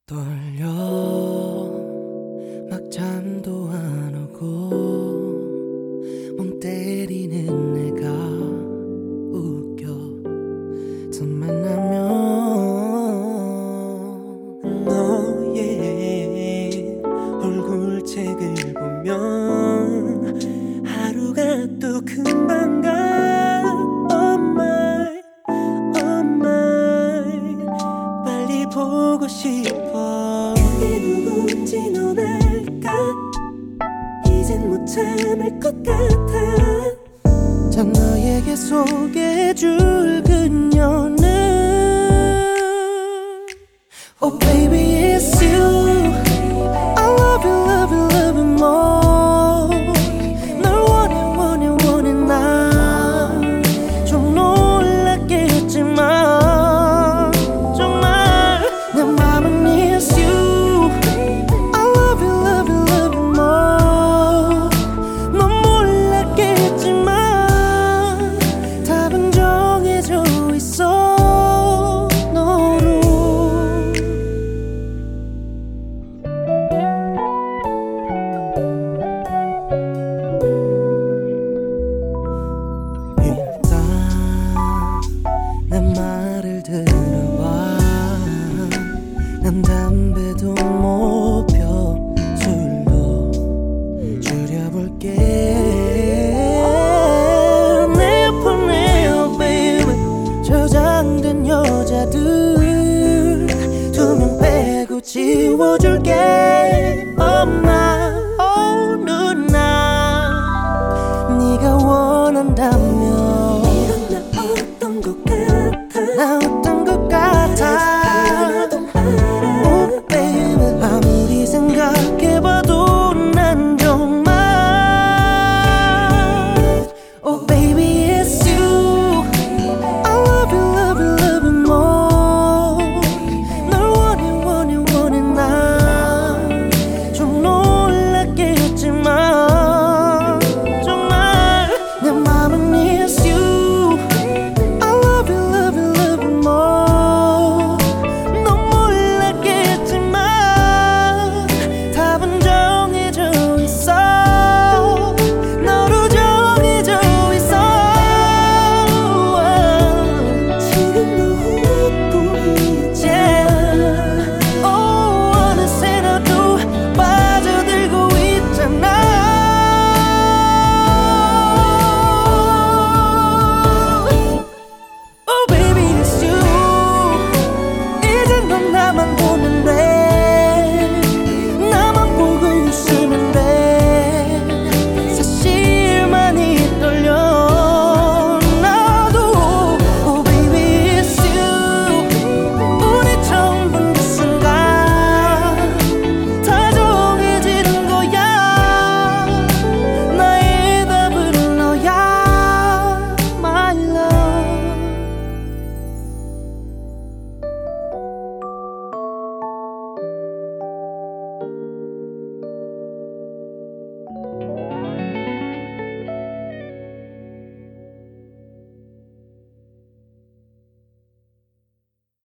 떨려 막 잠도 안 오고 멍 때리는 내가 웃겨 틈만 나면 너의 얼굴책을 보면 하루가 또 금방 가. Oh my, oh my, 빨리 보고 싶어. 그게 누군지 넌 알까? 이젠 못 참을 것 같아. 자 너에게 소개해줄 그녀는 Oh baby it's you. I love you love you love you more. 널 원해 원해 원해 나. 좀 놀랐겠지만 정말 내 맘은 it's you. I love you love you love you more. 넌 몰랐겠지만 답은 정해져 있어 너로. 일단 내 말을 들어봐. 난 담배도 못 펴 술도 줄여볼게. 내 폰에 oh baby 저장된 여자들 2명 빼고 지워줄게. 엄마 oh 누나 네가 원한다면 이런 나 어떤 것 같아. 나 어떤 것 같아. Oh baby 아무리 생각해봐도 난 정말 Oh baby it's you. I love you love you love you more. 널 원해 원해 원해 나. 좀 놀랐겠지만 정말 내 맘은 it's you. I love you love you love you more. 넌 몰랐겠지만 답은 정해져 있어. 너로 정해져 있어. 지금도 웃고 있지. Oh 어느새 나도 빠져들고 있잖아. Oh baby it's you. 이젠 넌 나만 보는